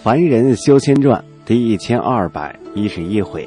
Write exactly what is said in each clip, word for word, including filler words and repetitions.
凡人修仙传第一千二百一十一回。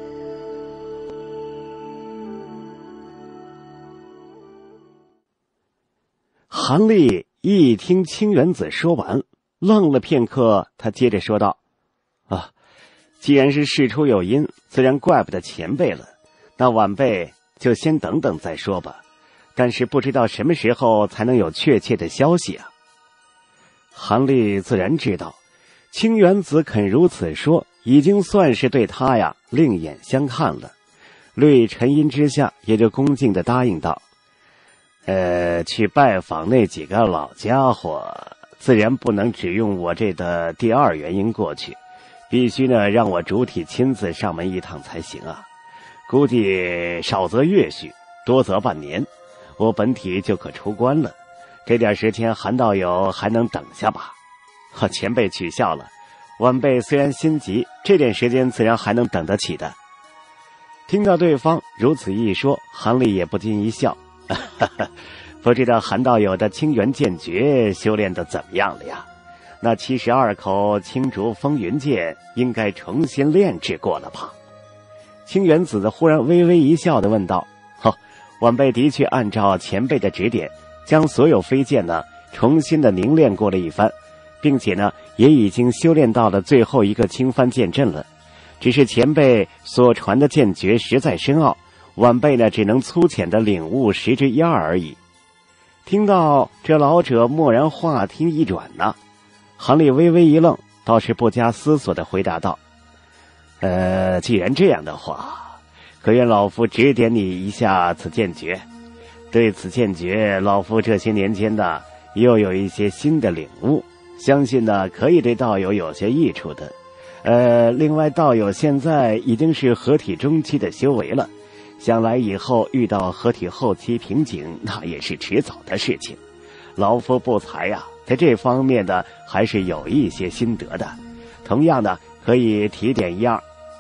韩立一听清源子说完，愣了片刻，他接着说道：啊，既然是事出有因，自然怪不得前辈了，那晚辈就先等等再说吧，但是不知道什么时候才能有确切的消息啊。韩立自然知道清源子肯如此说，已经算是对他呀另眼相看了，略沉吟之下，也就恭敬地答应道：呃，去拜访那几个老家伙，自然不能只用我这的第二元婴过去，必须呢让我主体亲自上门一趟才行啊。估计少则月许，多则半年，我本体就可出关了。这点时间，韩道友还能等下吧？哈，前辈取笑了，晚辈虽然心急，这点时间自然还能等得起的。听到对方如此一说，韩立也不禁一笑，不知道韩道友的清源剑诀修炼的怎么样了呀？那七十二口青竹风云剑应该重新炼制过了吧？清源子忽然微微一笑地问道：哦，晚辈的确按照前辈的指点，将所有飞剑呢重新的凝练过了一番，并且呢也已经修炼到了最后一个青帆剑阵了。只是前辈所传的剑诀实在深奥，晚辈呢只能粗浅的领悟十之一二而已。听到这老者蓦然话听一转呢，韩立微微一愣，倒是不加思索地回答道：呃，既然这样的话，可愿老夫指点你一下此剑诀。对此剑诀，老夫这些年间呢又有一些新的领悟，相信呢可以对道友有些益处的。呃，另外道友现在已经是合体中期的修为了，想来以后遇到合体后期瓶颈，那也是迟早的事情。老夫不才呀、啊，在这方面呢还是有一些心得的，同样呢可以提点一二。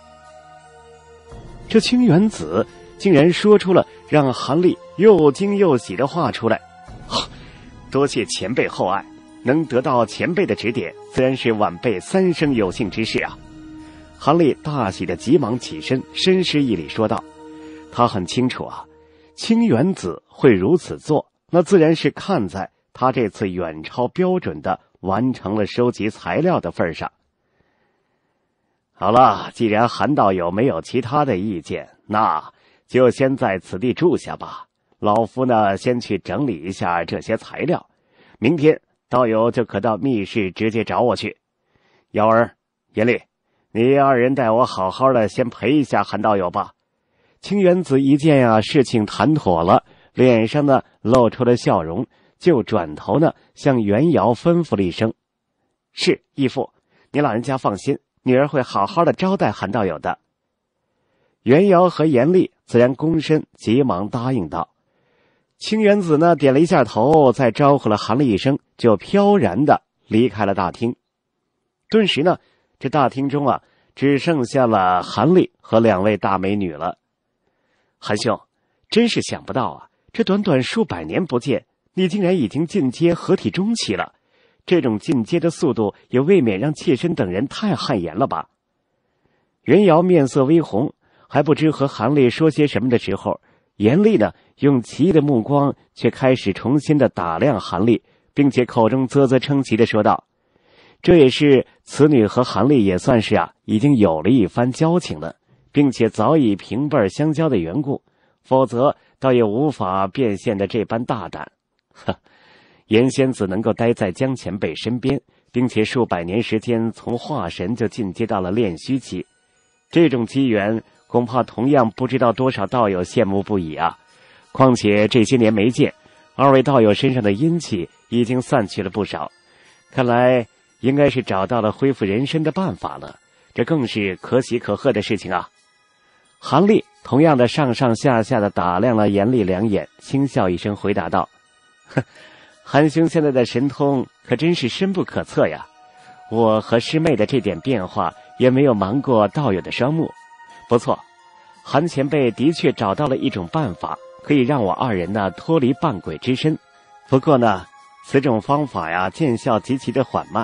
这清源子竟然说出了让韩立又惊又喜的话出来，哦，多谢前辈厚爱，能得到前辈的指点，自然是晚辈三生有幸之事啊。韩立大喜的急忙起身，深施一礼说道：他很清楚啊，清源子会如此做，那自然是看在他这次远超标准的完成了收集材料的份上。好了，既然韩道友没有其他的意见，那就先在此地住下吧。老夫呢先去整理一下这些材料，明天道友就可到密室直接找我去。瑶儿、严厉，你二人带我好好的先陪一下韩道友吧。清源子一见呀、啊、事情谈妥了，脸上呢露出了笑容，就转头呢向袁瑶吩咐了一声：是义父，你老人家放心，女儿会好好的招待韩道友的。袁瑶和严厉自然躬身急忙答应道。清源子呢点了一下头，再招呼了韩立一声，就飘然的离开了大厅。顿时呢这大厅中啊只剩下了韩立和两位大美女了。韩兄，真是想不到啊，这短短数百年不见，你竟然已经进阶合体中期了，这种进阶的速度也未免让妾身等人太汗颜了吧。袁瑶面色微红，还不知和韩立说些什么的时候，严厉呢用奇异的目光却开始重新的打量韩立，并且口中啧啧称奇的说道：这也是此女和韩立也算是啊已经有了一番交情了，并且早已平辈相交的缘故，否则倒也无法变现的这般大胆。呵，严仙子能够待在江前辈身边，并且数百年时间从化神就进阶到了炼虚期，这种机缘恐怕同样不知道多少道友羡慕不已啊。况且这些年没见，二位道友身上的阴气已经散去了不少，看来应该是找到了恢复人身的办法了，这更是可喜可贺的事情啊。韩立同样的上上下下的打量了严厉两眼，轻笑一声回答道：哼，韩兄现在的神通可真是深不可测呀，我和师妹的这点变化也没有瞒过道友的双目。不错，韩前辈的确找到了一种办法，可以让我二人呢脱离半鬼之身。不过呢，此种方法呀见效极其的缓慢，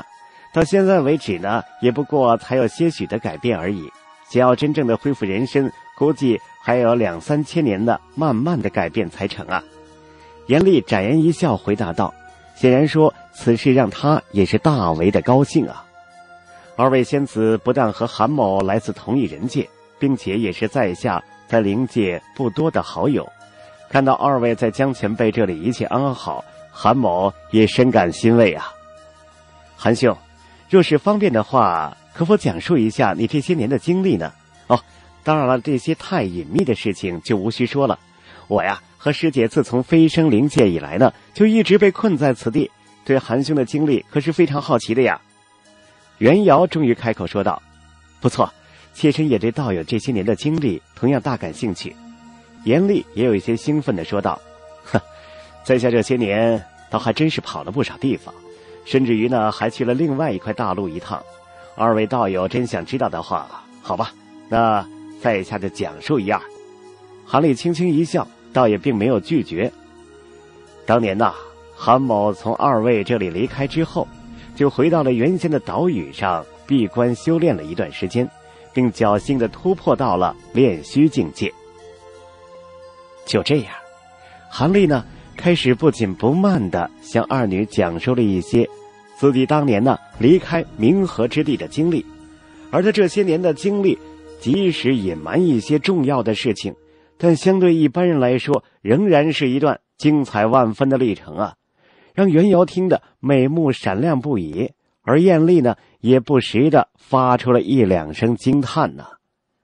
到现在为止呢，也不过才有些许的改变而已。想要真正的恢复人参，估计还有两三千年的慢慢的改变才成啊。严厉展颜一笑回答道，显然说此事让他也是大为的高兴啊。二位仙子不但和韩某来自同一人界，并且也是在下在灵界不多的好友，看到二位在江前辈这里一切安好，韩某也深感欣慰啊。韩兄，若是方便的话，可否讲述一下你这些年的经历呢？哦，当然了，这些太隐秘的事情就无需说了。我呀，和师姐自从飞升灵界以来呢，就一直被困在此地，对韩兄的经历可是非常好奇的呀。袁瑶终于开口说道：“不错，妾身也对道友这些年的经历同样大感兴趣。”严厉也有一些兴奋地说道：“哼，在下这些年倒还真是跑了不少地方，甚至于呢还去了另外一块大陆一趟。二位道友真想知道的话，好吧，那在下就讲述一二。”韩立轻轻一笑，倒也并没有拒绝。当年呐，韩某从二位这里离开之后，就回到了原先的岛屿上闭关修炼了一段时间，并侥幸地突破到了炼虚境界。就这样，韩立呢开始不紧不慢地向二女讲述了一些自己当年呢离开冥河之地的经历，而他这些年的经历，即使隐瞒一些重要的事情，但相对一般人来说，仍然是一段精彩万分的历程啊，让袁瑶听得美目闪亮不已，而艳丽呢，也不时地发出了一两声惊叹呢。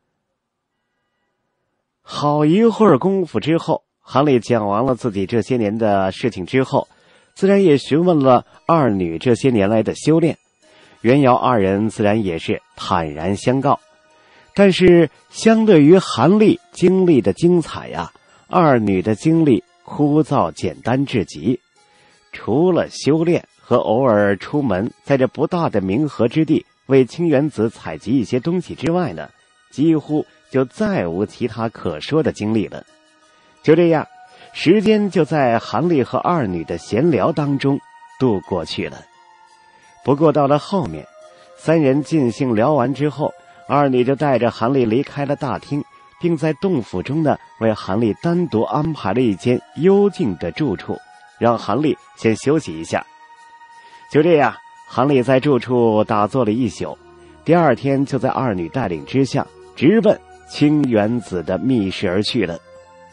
好一会儿功夫之后，韩立讲完了自己这些年的事情之后，自然也询问了二女这些年来的修炼。袁瑶二人自然也是坦然相告，但是相对于韩立经历的精彩呀、啊，二女的经历枯燥简单至极。除了修炼和偶尔出门在这不大的冥河之地为清源子采集一些东西之外呢，几乎就再无其他可说的经历了。就这样，时间就在韩立和二女的闲聊当中度过去了。不过到了后面，三人尽兴聊完之后，二女就带着韩立离开了大厅，并在洞府中呢为韩立单独安排了一间幽静的住处，让韩立先休息一下。就这样，韩立在住处打坐了一宿，第二天就在二女带领之下直奔清源子的密室而去了。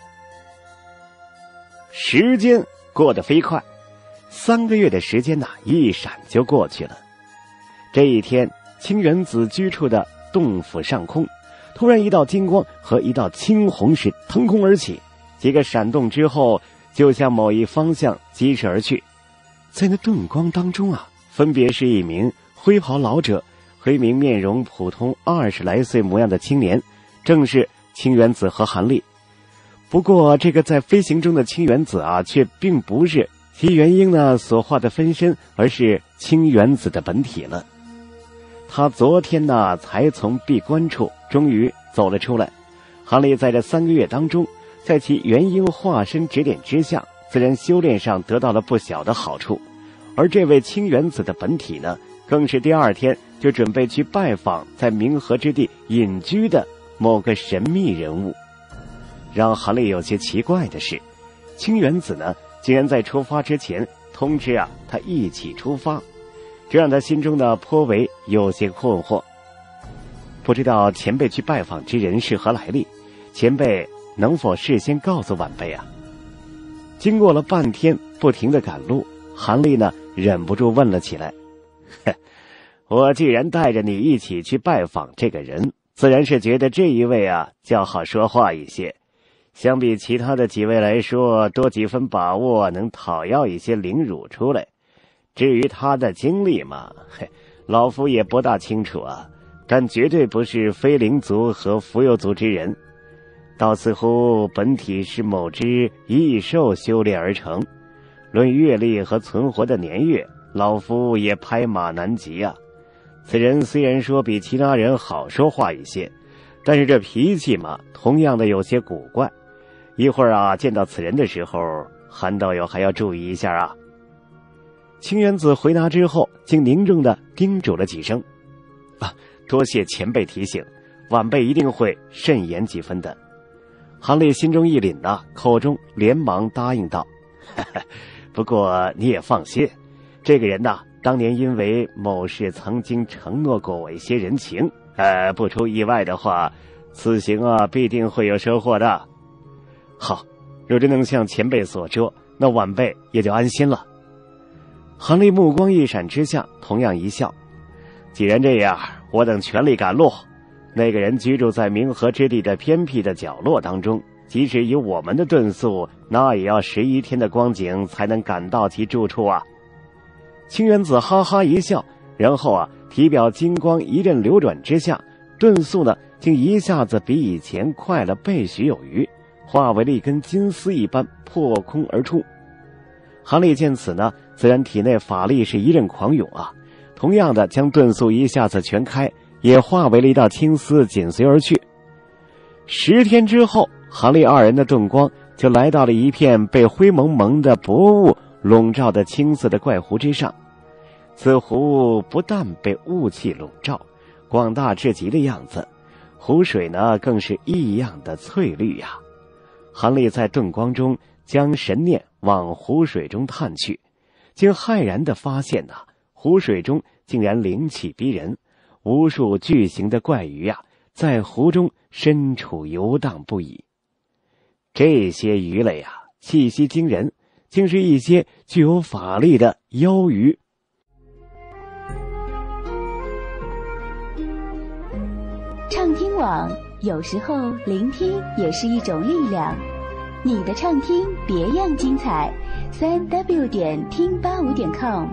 时间过得飞快，三个月的时间呐、啊，一闪就过去了。这一天，清源子居处的洞府上空，突然一道金光和一道青红石腾空而起，几个闪动之后，就向某一方向疾驰而去。在那遁光当中啊，分别是一名灰袍老者和一名面容普通二十来岁模样的青年，正是清源子和韩立。不过这个在飞行中的清源子啊，却并不是其元婴呢所化的分身，而是清源子的本体了。他昨天呢才从闭关处终于走了出来。韩立在这三个月当中，在其元婴化身指点之下，自然修炼上得到了不小的好处。而这位清源子的本体呢，更是第二天就准备去拜访在冥河之地隐居的某个神秘人物。让韩立有些奇怪的是，清源子呢竟然在出发之前通知啊他一起出发，这让他心中呢颇为有些困惑。不知道前辈去拜访之人是何来历，前辈能否事先告诉晚辈啊？经过了半天不停的赶路，韩立呢忍不住问了起来：我既然带着你一起去拜访这个人，自然是觉得这一位啊较好说话一些，相比其他的几位来说，多几分把握能讨要一些灵乳出来。至于他的经历嘛，嘿，老夫也不大清楚啊，但绝对不是非灵族和浮游族之人，倒似乎本体是某只异兽修炼而成。论阅历和存活的年月，老夫也拍马难及啊。此人虽然说比其他人好说话一些，但是这脾气嘛，同样的有些古怪。一会儿啊，见到此人的时候，韩道友还要注意一下啊。 清源子回答之后，竟凝重地叮嘱了几声：“啊，多谢前辈提醒，晚辈一定会慎言几分的。”韩立心中一凛呐、啊，口中连忙答应道：“呵呵，不过你也放心，这个人呐、啊，当年因为某事曾经承诺过我一些人情，呃，不出意外的话，此行啊必定会有收获的。好，若真能像前辈所说，那晚辈也就安心了。”韩立目光一闪之下，同样一笑：“既然这样，我等全力赶路。那个人居住在冥河之地的偏僻的角落当中，即使以我们的遁速，那也要十一天的光景才能赶到其住处啊。”清源子哈哈一笑，然后啊，体表金光一阵流转之下，遁速呢，竟一下子比以前快了倍许有余，化为了一根金丝一般破空而出。韩立见此呢，自然体内法力是一阵狂涌啊，同样的将遁速一下子全开，也化为了一道青丝紧随而去。十天之后，韩立二人的遁光就来到了一片被灰蒙蒙的薄雾笼罩的青色的怪湖之上。此湖不但被雾气笼罩，广大至极的样子，湖水呢更是异样的翠绿呀、啊。韩立在遁光中将神念往湖水中探去，竟骇然地发现呐、啊，湖水中竟然灵气逼人，无数巨型的怪鱼啊，在湖中深处游荡不已。这些鱼类啊，气息惊人，竟是一些具有法力的妖鱼。 畅听网，有时候聆听也是一种力量。你的畅听别样精彩，三 w 点听八五点 com。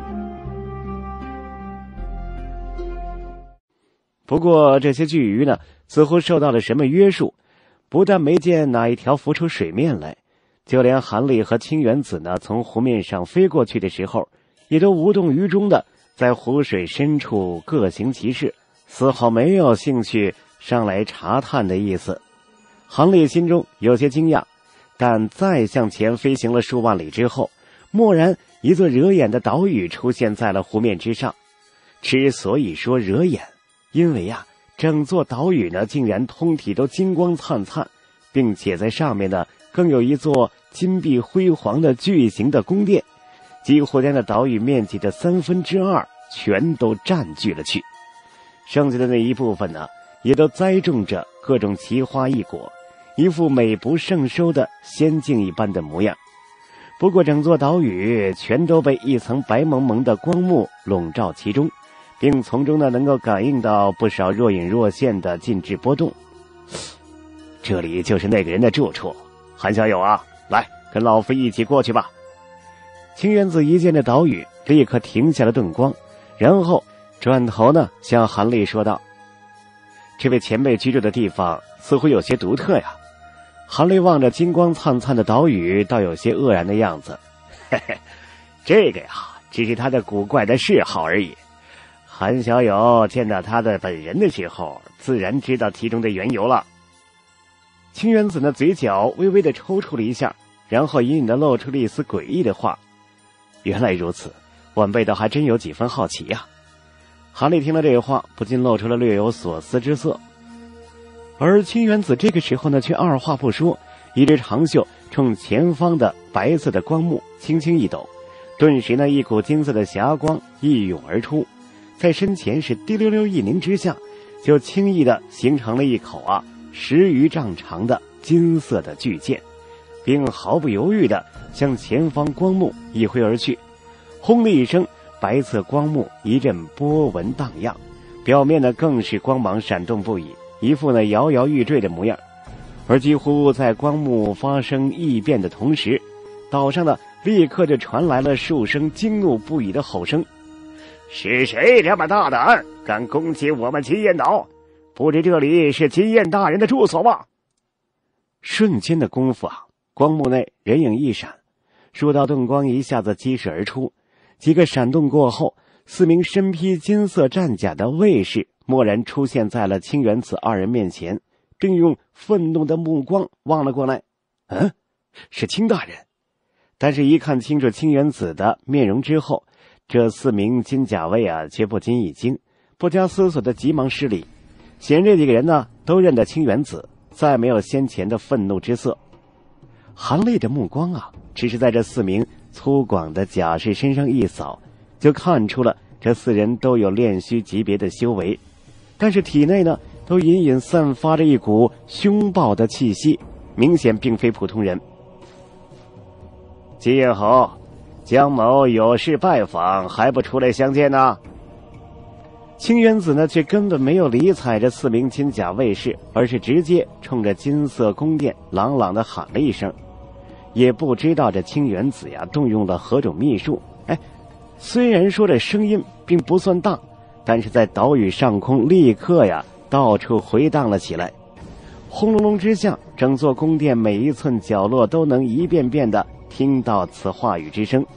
不过这些巨鱼呢，似乎受到了什么约束，不但没见哪一条浮出水面来，就连韩立和清源子呢，从湖面上飞过去的时候，也都无动于衷的在湖水深处各行其事，丝毫没有兴趣上来查探的意思。韩立心中有些惊讶，但再向前飞行了数万里之后，蓦然一座惹眼的岛屿出现在了湖面之上。之所以说惹眼，因为呀、啊，整座岛屿呢竟然通体都金光灿灿，并且在上面呢更有一座金碧辉煌的巨型的宫殿，几乎将这岛屿面积的三分之二全都占据了去。剩下的那一部分呢，也都栽种着各种奇花异果，一副美不胜收的仙境一般的模样。不过整座岛屿全都被一层白蒙蒙的光幕笼罩其中，并从中呢能够感应到不少若隐若现的静止波动。这里就是那个人的住处，韩小友啊，来跟老夫一起过去吧。清源子一见这岛屿，立刻停下了遁光，然后转头呢向韩立说道：“这位前辈居住的地方似乎有些独特呀。”韩立望着金光灿灿的岛屿，倒有些愕然的样子。嘿嘿，这个呀，只是他的古怪的嗜好而已。韩小友见到他的本人的时候，自然知道其中的缘由了。清源子的嘴角微微的抽搐了一下，然后隐隐的露出了一丝诡异的话：“原来如此，晚辈倒还真有几分好奇呀。”韩立听了这话，不禁露出了略有所思之色。而清源子这个时候呢，却二话不说，一只长袖冲前方的白色的光幕轻轻一抖，顿时呢，一股金色的霞光一涌而出，在身前是滴溜溜一凝之下，就轻易的形成了一口啊十余丈长的金色的巨剑，并毫不犹豫的向前方光幕一挥而去。轰的一声，白色光幕一阵波纹荡漾，表面呢更是光芒闪动不已，一副呢摇摇欲坠的模样。而几乎在光幕发生异变的同时，岛上呢立刻就传来了数声惊怒不已的吼声：“是谁这么大胆，敢攻击我们金焰岛？不知这里是金焰大人的住所吗？”瞬间的功夫啊，光幕内人影一闪，数道遁光一下子激射而出。几个闪动过后，四名身披金色战甲的卫士蓦然出现在了清源子二人面前，并用愤怒的目光望了过来。嗯，是清大人。但是一看清楚清源子的面容之后， 这四名金甲卫啊，却不禁一惊，不加思索的急忙施礼。显然这几个人呢，都认得清源子，再没有先前的愤怒之色。韩立的目光啊，只是在这四名粗犷的甲士身上一扫，就看出了这四人都有炼虚级别的修为，但是体内呢，都隐隐散发着一股凶暴的气息，明显并非普通人。金叶侯，江某有事拜访，还不出来相见呢？清源子呢，却根本没有理睬这四名金甲卫士，而是直接冲着金色宫殿朗朗地喊了一声。也不知道这清源子呀，动用了何种秘术。哎，虽然说这声音并不算大，但是在岛屿上空立刻呀，到处回荡了起来。轰隆隆之下，整座宫殿每一寸角落都能一遍遍地听到此话语之声。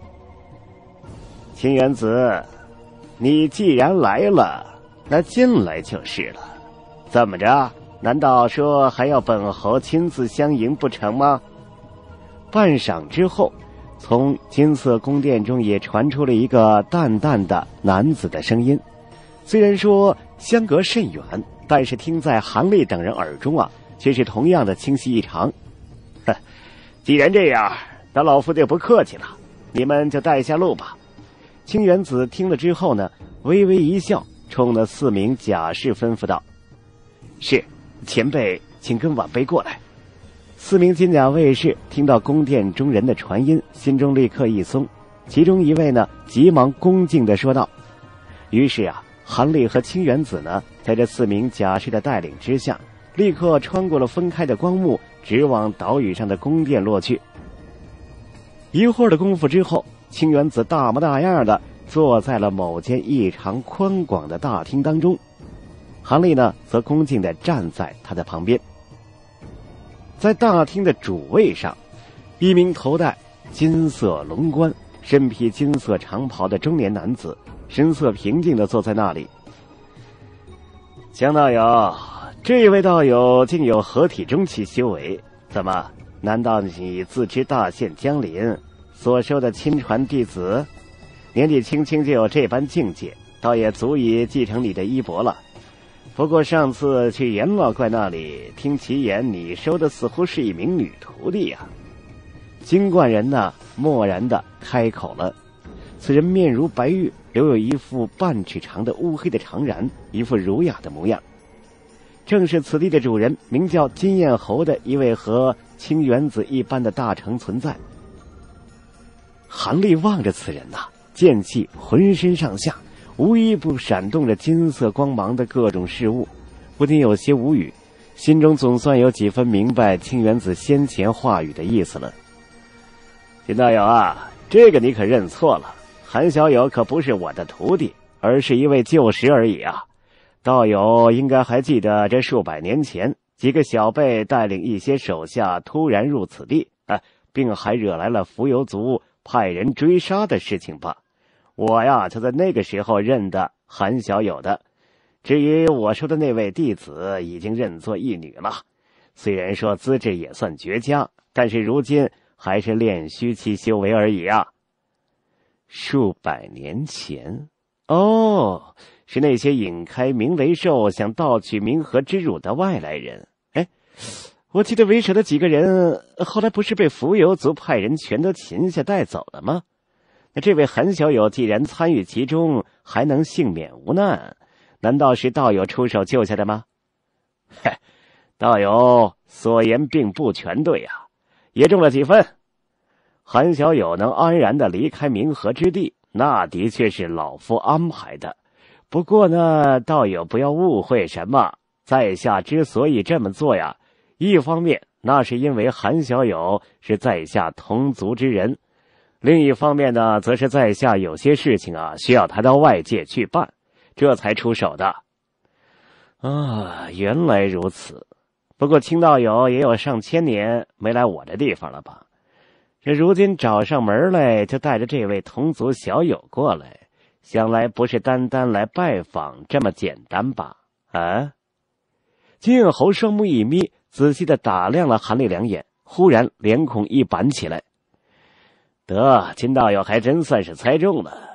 清源子，你既然来了，那进来就是了。怎么着？难道说还要本侯亲自相迎不成吗？半晌之后，从金色宫殿中也传出了一个淡淡的男子的声音。虽然说相隔甚远，但是听在韩立等人耳中啊，却是同样的清晰异常。呵，既然这样，那老夫就不客气了，你们就带下路吧。清源子听了之后呢，微微一笑，冲那四名甲士吩咐道：“是，前辈请跟晚辈过来。”四名金甲卫士听到宫殿中人的传音，心中立刻一松，其中一位呢，急忙恭敬地说道。于是啊，韩立和清源子呢，在这四名甲士的带领之下，立刻穿过了分开的光幕，直往岛屿上的宫殿落去。一会儿的功夫之后，清源子大模大样的坐在了某间异常宽广的大厅当中，韩立呢，则恭敬地站在他的旁边。在大厅的主位上，一名头戴金色龙冠、身披金色长袍的中年男子，神色平静地坐在那里。江道友，这位道友竟有合体中期修为，怎么？难道你自知大限将临，所收的亲传弟子，年纪轻轻就有这般境界，倒也足以继承你的衣钵了。不过上次去严老怪那里听其言，你收的似乎是一名女徒弟呀、啊。金冠人呢，默然地开口了。此人面如白玉，留有一副半尺长的乌黑的长髯，一副儒雅的模样。正是此地的主人，名叫金燕侯的一位和清源子一般的大成存在。韩立望着此人呐、啊，剑气浑身上下无一不闪动着金色光芒的各种事物，不禁有些无语，心中总算有几分明白清源子先前话语的意思了。金道友啊，这个你可认错了，韩小友可不是我的徒弟，而是一位旧识而已啊。道友应该还记得这数百年前，几个小辈带领一些手下突然入此地，啊，并还惹来了浮游族派人追杀的事情吧？我呀，就在那个时候认得韩小友的。至于我说的那位弟子，已经认作义女了。虽然说资质也算绝佳，但是如今还是炼虚期修为而已啊。数百年前，哦，是那些引开明雷兽想盗取冥河之乳的外来人。哎，我记得为首的几个人后来不是被浮游族派人全都擒下带走了吗？那这位韩小友既然参与其中，还能幸免无难，难道是道友出手救下的吗？嘿，道友所言并不全对啊，也中了几分。韩小友能安然的离开冥河之地，那的确是老夫安排的。不过呢，道友不要误会什么，在下之所以这么做呀，一方面那是因为韩小友是在下同族之人，另一方面呢，则是在下有些事情啊，需要他到外界去办，这才出手的。啊，原来如此。不过清道友也有上千年没来我这地方了吧？这如今找上门来，就带着这位同族小友过来，想来不是单单来拜访这么简单吧？啊！金燕侯双目一眯，仔细地打量了韩立两眼，忽然脸孔一板起来。得，金道友还真算是猜中了，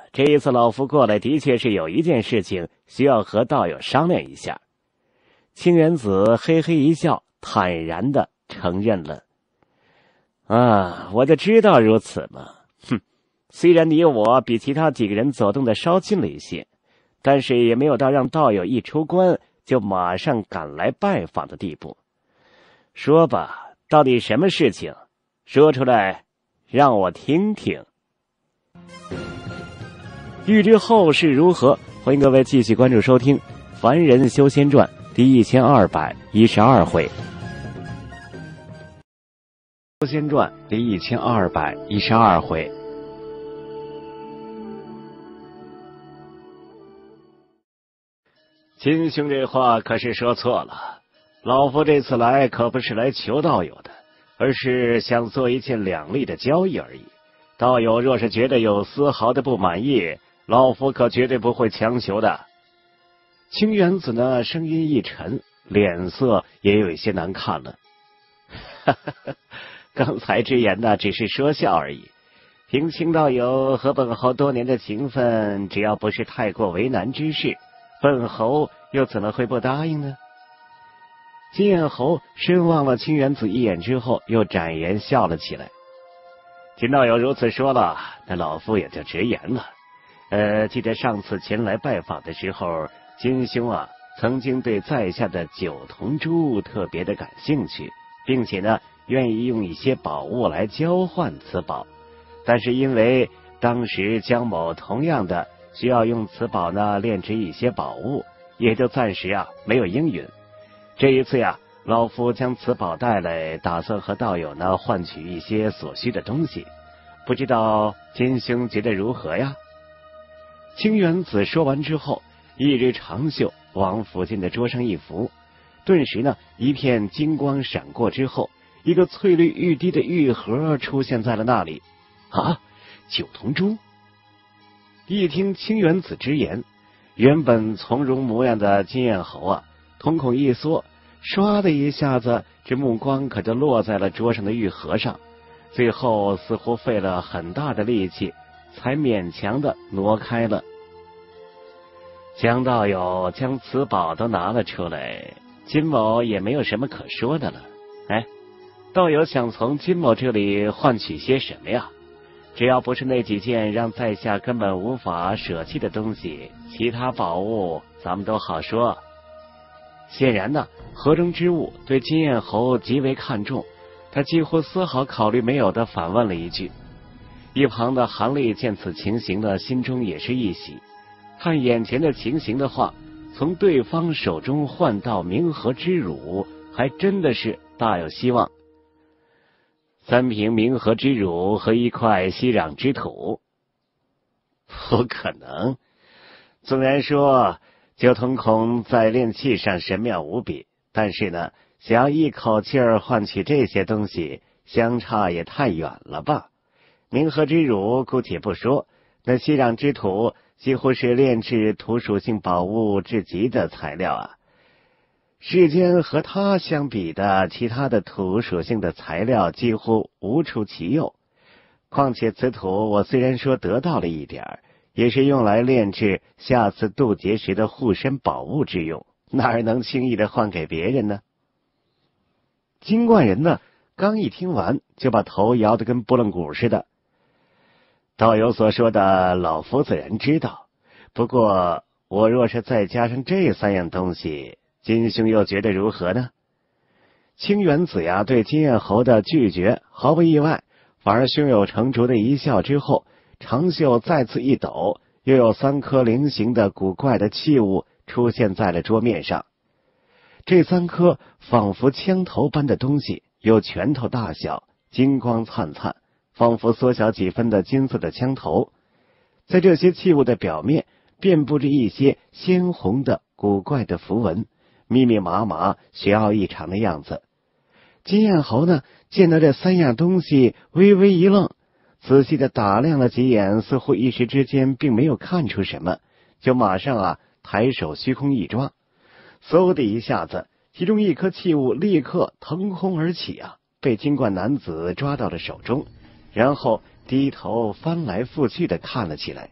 这一次老夫过来的确是有一件事情需要和道友商量一下。清源子嘿嘿一笑，坦然地承认了。啊，我就知道如此嘛。哼，虽然你我比其他几个人走动的稍近了一些，但是也没有到让道友一出关就马上赶来拜访的地步。说吧，到底什么事情？说出来，让我听听。欲知后事如何，欢迎各位继续关注收听《凡人修仙传》第一千二百一十二回。修仙传第一千二百一十二回。金兄这话可是说错了，老夫这次来可不是来求道友的，而是想做一件两利的交易而已。道友若是觉得有丝毫的不满意，老夫可绝对不会强求的。清源子呢，声音一沉，脸色也有一些难看了。哈哈哈，刚才之言呢，只是说笑而已。凭清道友和本侯多年的情分，只要不是太过为难之事，本侯又怎么会不答应呢？金焰侯深望了清源子一眼之后，又展颜笑了起来。金道友如此说了，那老夫也就直言了。呃，记得上次前来拜访的时候，金兄啊曾经对在下的九铜珠特别的感兴趣，并且呢愿意用一些宝物来交换此宝，但是因为当时江某同样的需要用此宝呢炼制一些宝物，也就暂时啊没有应允。这一次呀，老夫将此宝带来，打算和道友呢换取一些所需的东西，不知道金兄觉得如何呀？清源子说完之后，一只长袖往附近的桌上一扶，顿时呢一片金光闪过之后，一个翠绿欲滴的玉盒出现在了那里。啊，九铜珠！一听清源子之言，原本从容模样的金焰侯啊瞳孔一缩，唰的一下子，这目光可就落在了桌上的玉盒上，最后似乎费了很大的力气才勉强的挪开了。江道友将此宝都拿了出来，金某也没有什么可说的了。哎，道友想从金某这里换取些什么呀？只要不是那几件让在下根本无法舍弃的东西，其他宝物咱们都好说。显然呢，盒中之物对金焰侯极为看重，他几乎丝毫考虑没有的反问了一句。一旁的韩立见此情形呢，心中也是一喜。看眼前的情形的话，从对方手中换到冥河之乳，还真的是大有希望。三瓶冥河之乳和一块息壤之土，不可能。纵然说九铜孔在炼器上神妙无比，但是呢，想要一口气儿换取这些东西，相差也太远了吧？冥河之乳姑且不说，那息壤之土几乎是炼制土属性宝物至极的材料啊！世间和它相比的其他的土属性的材料几乎无出其右。况且此土我虽然说得到了一点，也是用来炼制下次渡劫时的护身宝物之用，哪能轻易的换给别人呢？金冠人呢，刚一听完就把头摇得跟拨浪鼓似的。道友所说的老夫自然知道，不过我若是再加上这三样东西，金兄又觉得如何呢？清源子呀对金焰侯的拒绝毫不意外，反而胸有成竹的一笑之后，长袖再次一抖，又有三颗菱形的古怪的器物出现在了桌面上。这三颗仿佛枪头般的东西有拳头大小，金光灿灿，仿佛缩小几分的金色的枪头。在这些器物的表面遍布着一些鲜红的古怪的符文，密密麻麻，玄奥异常的样子。金焰侯呢，见到这三样东西，微微一愣，仔细的打量了几眼，似乎一时之间并没有看出什么，就马上啊抬手虚空一抓，嗖的一下子，其中一颗器物立刻腾空而起啊，被金冠男子抓到了手中，然后低头翻来覆去的看了起来。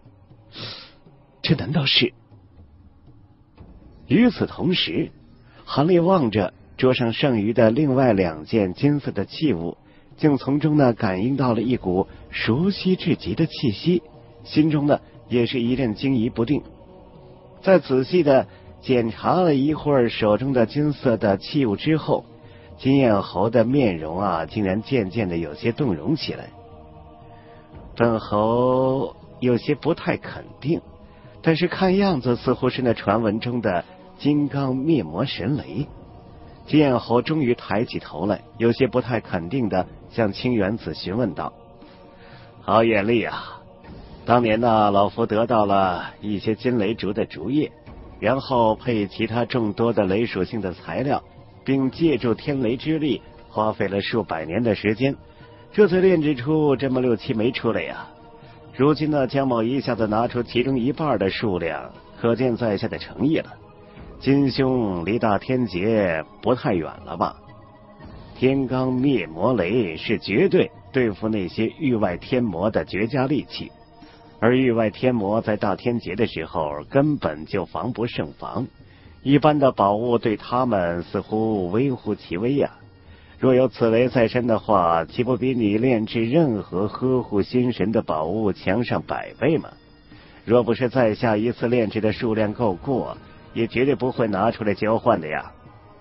这难道是？与此同时，韩立望着桌上剩余的另外两件金色的器物，竟从中呢感应到了一股熟悉至极的气息，心中呢也是一阵惊疑不定。在仔细的检查了一会儿手中的金色的器物之后，金燕侯的面容啊竟然渐渐的有些动容起来。本侯有些不太肯定，但是看样子似乎是那传闻中的金刚灭魔神雷。金燕侯终于抬起头来，有些不太肯定的向清源子询问道：好眼力啊，当年呢老夫得到了一些金雷竹的竹叶，然后配其他众多的雷属性的材料，并借助天雷之力，花费了数百年的时间，这才炼制出这么六七枚出来呀。如今呢江某一下子拿出其中一半的数量，可见在下的诚意了。金兄离大天劫不太远了吧？天罡灭魔雷是绝对对付那些域外天魔的绝佳利器，而域外天魔在大天劫的时候根本就防不胜防，一般的宝物对他们似乎微乎其微呀、啊。若有此雷在身的话，岂不比你炼制任何呵护心神的宝物强上百倍吗？若不是在下一次炼制的数量够过，也绝对不会拿出来交换的呀。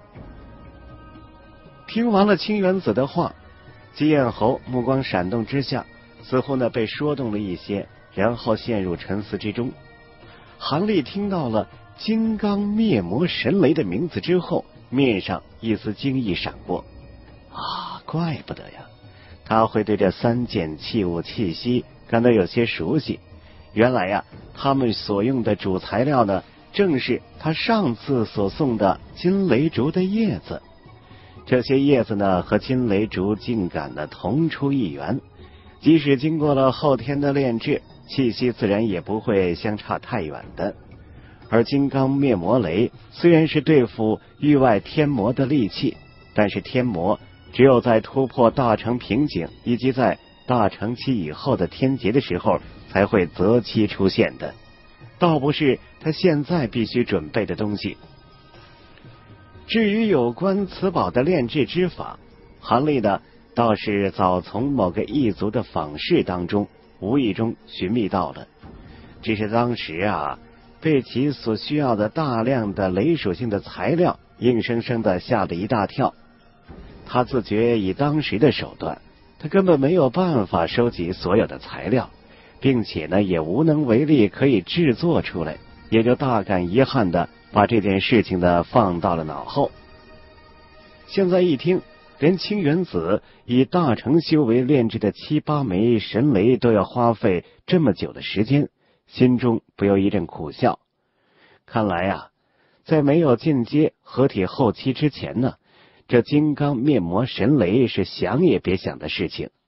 听完了清源子的话，金燕侯目光闪动之下，似乎呢被说动了一些，然后陷入沉思之中。韩立听到了金刚灭魔神雷的名字之后，面上一丝惊异闪过。啊，怪不得呀，他会对这三件器物气息感到有些熟悉。原来呀，他们所用的主材料呢，正是他上次所送的金雷竹的叶子。这些叶子呢，和金雷竹竟感呢同出一源，即使经过了后天的炼制，气息自然也不会相差太远的。而金刚灭魔雷虽然是对付域外天魔的利器，但是天魔只有在突破大成瓶颈以及在大成期以后的天劫的时候才会择期出现的，倒不是他现在必须准备的东西。至于有关此宝的炼制之法，韩立呢倒是早从某个异族的访视当中无意中寻觅到了，只是当时啊被其所需要的大量的雷属性的材料硬生生的吓了一大跳。他自觉以当时的手段，他根本没有办法收集所有的材料，并且呢也无能为力可以制作出来，也就大感遗憾的把这件事情呢放到了脑后。现在一听，连清源子以大成修为炼制的七八枚神雷都要花费这么久的时间，心中不由一阵苦笑。看来啊，在没有进阶合体后期之前呢，这金刚灭魔神雷是想也别想的事情。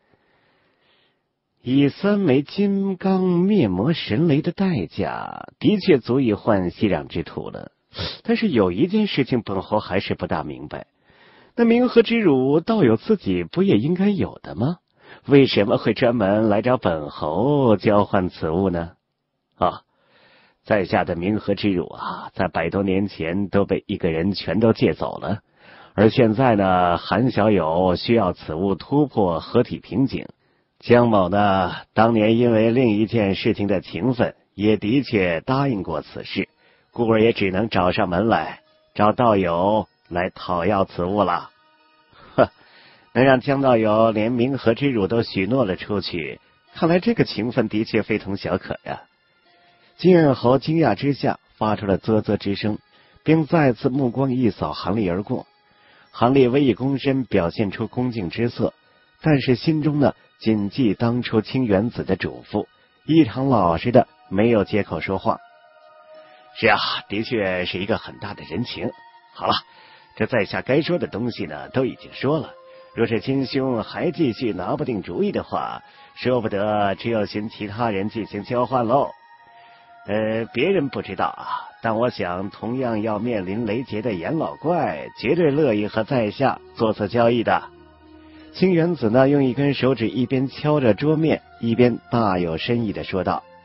以三枚金刚灭魔神雷的代价，的确足以换息壤之土了。但是有一件事情本侯还是不大明白，那冥河之乳道友自己不也应该有的吗？为什么会专门来找本侯交换此物呢？啊，在下的冥河之乳啊，在百多年前都被一个人全都借走了，而现在呢，韩小友需要此物突破合体瓶颈。江某呢，当年因为另一件事情的情分，也的确答应过此事，故而也只能找上门来，找道友来讨要此物了。呵，能让江道友连冥河之乳都许诺了出去，看来这个情分的确非同小可呀。金燕侯惊讶之下发出了啧啧之声，并再次目光一扫韩立而过。韩立微一躬身，表现出恭敬之色，但是心中呢谨记当初清源子的嘱咐，异常老实的没有接口说话。是啊，的确是一个很大的人情。好了，这在下该说的东西呢都已经说了，若是金兄还继续拿不定主意的话，说不得只有寻其他人进行交换喽。呃，别人不知道啊，但我想同样要面临雷劫的严老怪绝对乐意和在下做次交易的。清源子呢用一根手指一边敲着桌面，一边大有深意的说道。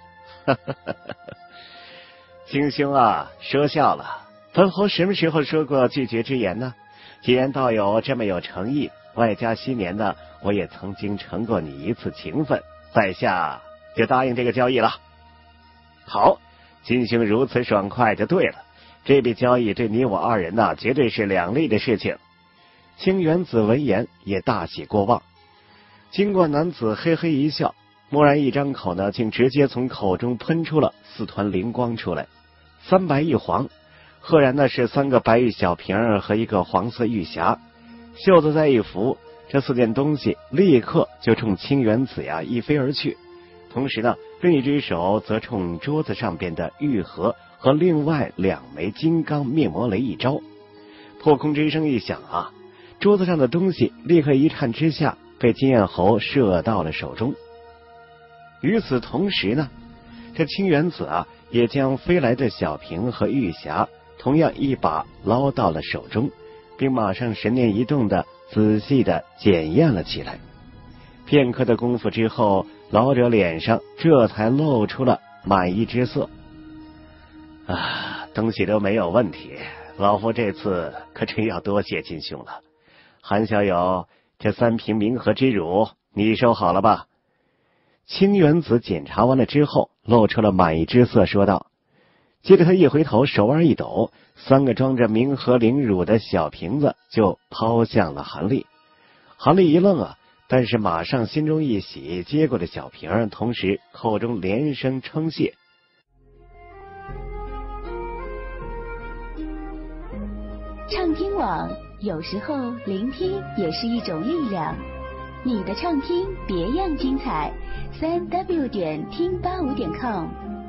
金兄啊，说笑了，本侯什么时候说过拒绝之言呢？既然道友这么有诚意，外加昔年呢，我也曾经承过你一次情分，在下就答应这个交易了。好，金兄如此爽快就对了，这笔交易对你我二人呢，绝对是两利的事情。清元子闻言也大喜过望。金冠男子嘿嘿一笑，蓦然一张口呢，竟直接从口中喷出了四团灵光出来，三白一黄，赫然呢是三个白玉小瓶和一个黄色玉匣，袖子再一拂，这四件东西立刻就冲清元子呀一飞而去，同时呢，另一只手则冲桌子上边的玉盒和另外两枚金刚灭魔雷一招。破空之声一响啊，桌子上的东西立刻一颤之下被金焰侯射到了手中。与此同时呢，这清元子啊也将飞来的小瓶和玉匣同样一把捞到了手中，并马上神念一动的仔细的检验了起来。片刻的功夫之后，老者脸上这才露出了满意之色。啊，东西都没有问题，老夫这次可真要多谢金兄了。韩小友，这三瓶冥河之乳你收好了吧？清元子检查完了之后，露出了满意之色，说道。接着他一回头，手腕一抖，三个装着冥河灵乳的小瓶子就抛向了韩立。韩立一愣啊，但是马上心中一喜，接过了小瓶，同时口中连声称谢。 畅听网，有时候聆听也是一种力量。你的畅听别样精彩，三 w 点听八五点 com。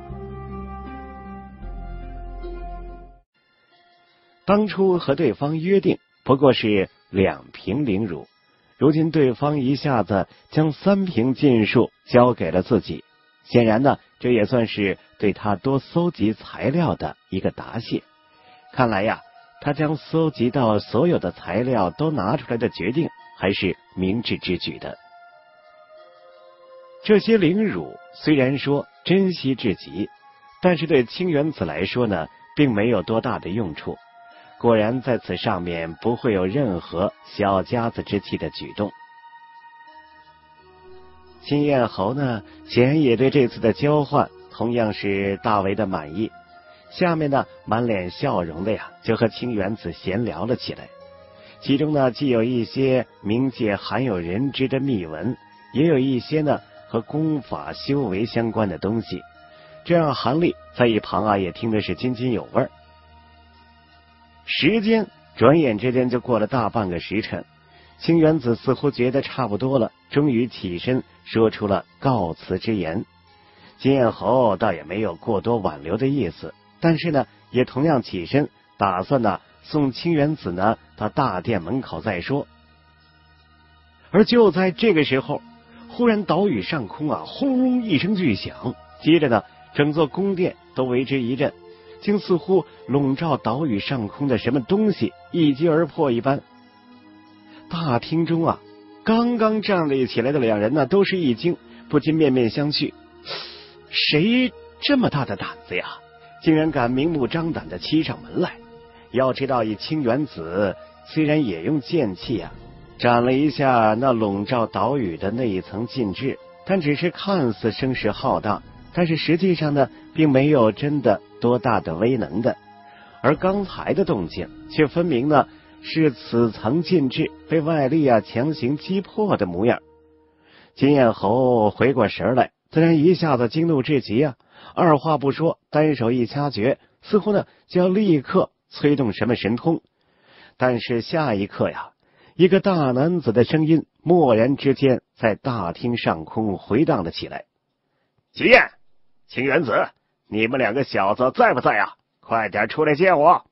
当初和对方约定不过是两瓶灵乳，如今对方一下子将三瓶尽数交给了自己，显然呢，这也算是对他多搜集材料的一个答谢。看来呀，他将搜集到所有的材料都拿出来的决定还是明智之举的。这些灵乳虽然说珍惜至极，但是对清元子来说呢，并没有多大的用处。果然在此上面不会有任何小家子之气的举动。金焰侯呢，显然也对这次的交换同样是大为的满意。下面呢，满脸笑容的呀，就和清元子闲聊了起来。其中呢，既有一些冥界罕有人知的秘闻，也有一些呢和功法修为相关的东西。这让韩立在一旁啊，也听的是津津有味。时间转眼之间就过了大半个时辰，清元子似乎觉得差不多了，终于起身说出了告辞之言。金焰侯倒也没有过多挽留的意思，但是呢，也同样起身，打算呢送清元子呢到大殿门口再说。而就在这个时候，忽然岛屿上空啊，轰隆一声巨响，接着呢，整座宫殿都为之一震，竟似乎笼罩岛屿上空的什么东西一击而破一般。大厅中啊，刚刚站立起来的两人呢，都是一惊，不禁面面相觑。谁这么大的胆子呀，竟然敢明目张胆的欺上门来？要知道，以清元子虽然也用剑气啊斩了一下那笼罩岛屿的那一层禁制，但只是看似声势浩大，但是实际上呢，并没有真的多大的威能的。而刚才的动静却分明呢是此层禁制被外力啊强行击破的模样。金焰侯回过神来，自然一下子惊怒至极啊，二话不说，单手一掐诀，似乎呢就要立刻催动什么神通。但是下一刻呀，一个大男子的声音蓦然之间在大厅上空回荡了起来。吉彦、清元子，你们两个小子在不在啊？快点出来见我！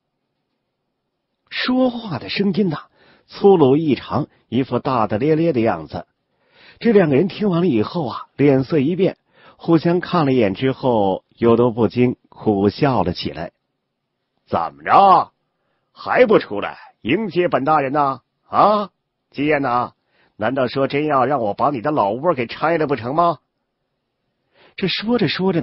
说话的声音呐、啊，粗鲁异常，一副大大咧咧的样子。这两个人听完了以后啊，脸色一变，互相看了一眼之后，又都不禁苦笑了起来。怎么着，还不出来迎接本大人呢？啊，吉彦呐，难道说真要让我把你的老窝给拆了不成吗？这说着说着呢，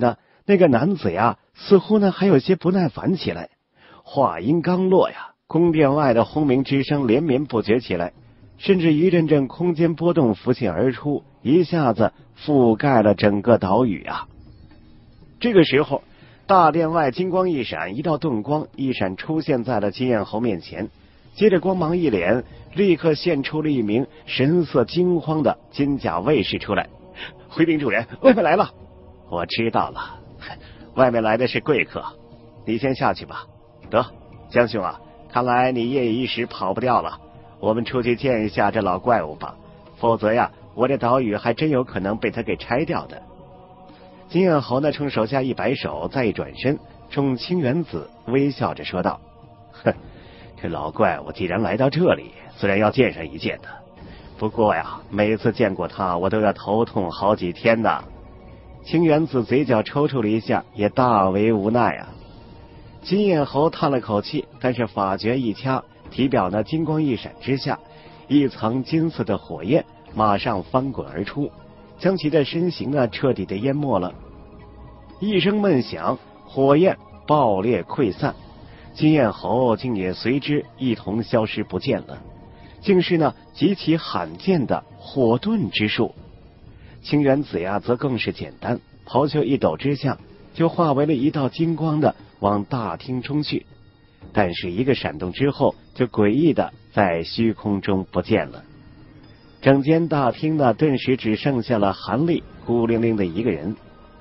那个男子呀，似乎呢还有些不耐烦起来。话音刚落呀，宫殿外的轰鸣之声连绵不绝起来，甚至一阵阵空间波动浮现而出，一下子覆盖了整个岛屿啊。这个时候，大殿外金光一闪，一道盾光一闪出现在了金焰侯面前，接着光芒一连，立刻现出了一名神色惊慌的金甲卫士出来。回禀主人，外面来了。我知道了，外面来的是贵客，你先下去吧。得，江兄啊，看来你夜已时跑不掉了，我们出去见一下这老怪物吧，否则呀，我这岛屿还真有可能被他给拆掉的。金焰侯呢，冲手下一摆手，再一转身，冲清源子微笑着说道：“哼，这老怪物既然来到这里，自然要见上一见的。不过呀，每次见过他，我都要头痛好几天呢。”清源子嘴角抽搐了一下，也大为无奈啊。金焰侯叹了口气，但是法诀一掐，体表呢金光一闪之下，一层金色的火焰马上翻滚而出，将其的身形呢彻底的淹没了。一声闷响，火焰爆裂溃散，金焰侯竟也随之一同消失不见了，竟是呢极其罕见的火遁之术。清源子呀则更是简单，袍袖一抖之下，就化为了一道金光的往大厅冲去，但是一个闪动之后，就诡异的在虚空中不见了。整间大厅呢，顿时只剩下了韩立孤零零的一个人。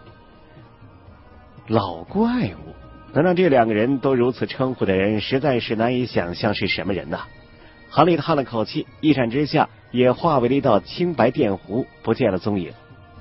老怪物，能让这两个人都如此称呼的人，实在是难以想象是什么人呐。韩立叹了口气，一闪之下，也化为了一道青白电弧，不见了踪影。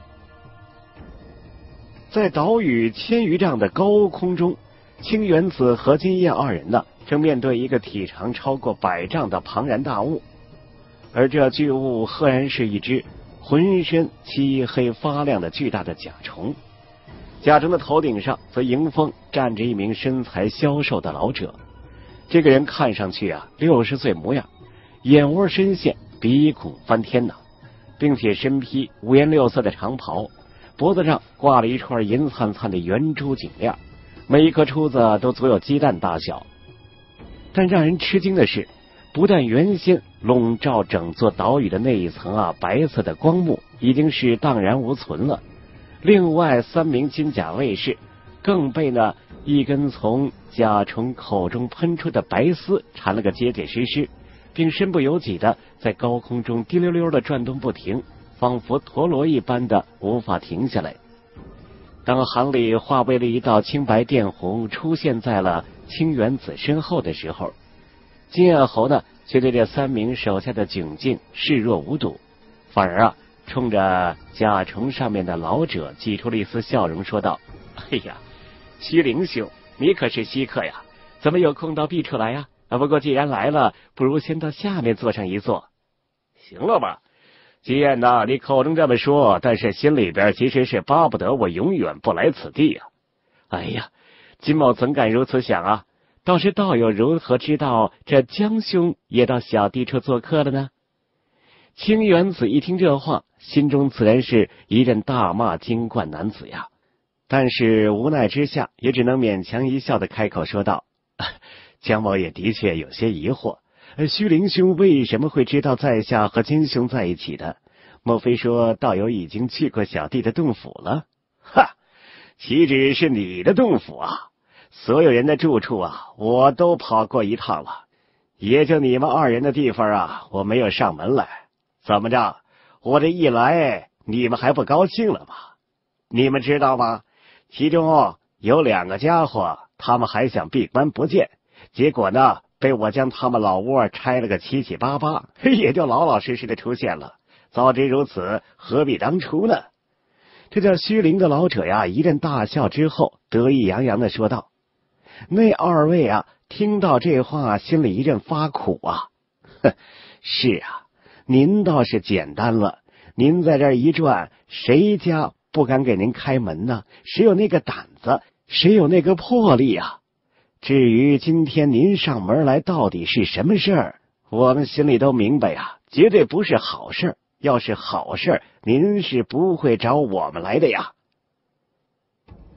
在岛屿千余丈的高空中，清源子和金焰二人呢，正面对一个体长超过百丈的庞然大物，而这巨物赫然是一只浑身漆黑发亮的巨大的甲虫。甲虫的头顶上则迎风站着一名身材消瘦的老者，这个人看上去啊六十岁模样，眼窝深陷，鼻孔翻天呐，并且身披五颜六色的长袍，脖子上挂了一串银灿灿的圆珠颈链，每一颗珠子都足有鸡蛋大小。但让人吃惊的是，不但原先笼罩整座岛屿的那一层啊白色的光幕已经是荡然无存了，另外三名金甲卫士更被那一根从甲虫口中喷出的白丝缠了个结结实实，并身不由己的在高空中滴溜溜的转动不停，仿佛陀螺一般的无法停下来。当韩立化为了一道青白电弧出现在了清源子身后的时候，金焰侯呢却对这三名手下的窘境视若无睹，反而啊冲着甲虫上面的老者挤出了一丝笑容，说道：“哎呀，虚灵兄，你可是稀客呀，怎么有空到敝处来呀？啊，不过既然来了，不如先到下面坐上一坐。”行了吧，金焰呐，你口中这么说，但是心里边其实是巴不得我永远不来此地呀。哎呀，金某怎敢如此想啊？倒是道友如何知道这江兄也到小弟处做客了呢？清源子一听这话，心中自然是一阵大骂金冠男子呀，但是无奈之下，也只能勉强一笑的开口说道：“江某也的确有些疑惑，虚灵兄为什么会知道在下和金兄在一起的？莫非说道友已经去过小弟的洞府了？”“哈，岂止是你的洞府啊，所有人的住处啊，我都跑过一趟了，也就你们二人的地方啊，我没有上门来。怎么着，我这一来，你们还不高兴了吗？你们知道吗？其中有两个家伙，他们还想闭关不见，结果呢，被我将他们老窝拆了个七七八八，也就老老实实的出现了。早知如此，何必当初呢？”这叫虚灵的老者呀，一阵大笑之后，得意洋洋的说道。那二位啊，听到这话，心里一阵发苦啊。哼，是啊，您倒是简单了，您在这儿一转，谁家不敢给您开门呢？谁有那个胆子，谁有那个魄力啊？至于今天您上门来到底是什么事儿，我们心里都明白呀，绝对不是好事儿。要是好事儿，您是不会找我们来的呀。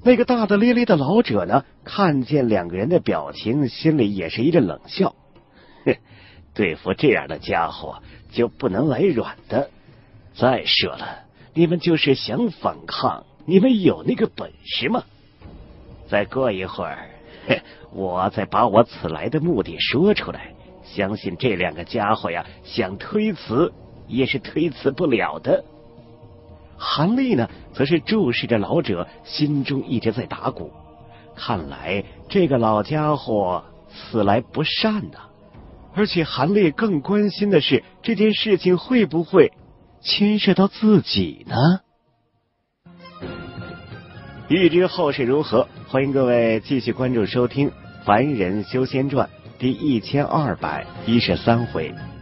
那个大大咧咧的老者呢，看见两个人的表情，心里也是一阵冷笑。哼，对付这样的家伙就不能来软的。再说了，你们就是想反抗，你们有那个本事吗？再过一会儿，我再把我此来的目的说出来，相信这两个家伙呀，想推辞也是推辞不了的。韩立呢，则是注视着老者，心中一直在打鼓。看来这个老家伙此来不善呐、啊，而且韩立更关心的是这件事情会不会牵涉到自己呢？欲知后事如何，欢迎各位继续关注收听《凡人修仙传》第一千二百一十三回。